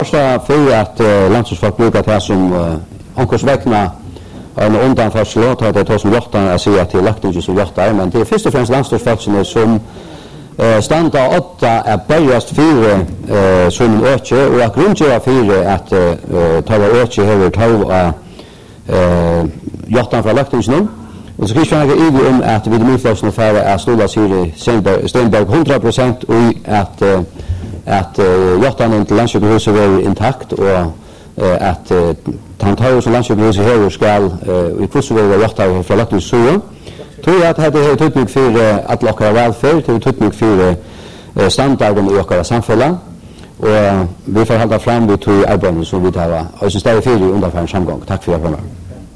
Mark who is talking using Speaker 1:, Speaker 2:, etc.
Speaker 1: för att landslagsfolk brukar ta som ankorsväckna en undanförsel och ta det tar som hjortan att säga till laktingen som hjortar, men det är först och främst landslagsfolk som standa åtta är bäst för som öke och att grundgöra för att ta öke över ta hjortan från laktingen. Och så kan jag säga om att vi minflösna för att ståla sig Stenberg 100% och att hjortan till landsjukhuset är intakt och att tantar som landsjukhuset här ska i kursväg hjortan från laktingen. Tror jag att det är tydligt för att locka välfärd, det är tydligt för standarden i våra samhälle och vi får hålla fram vid arbetet som vi tar och så ställer för under för en samgång. Tack för att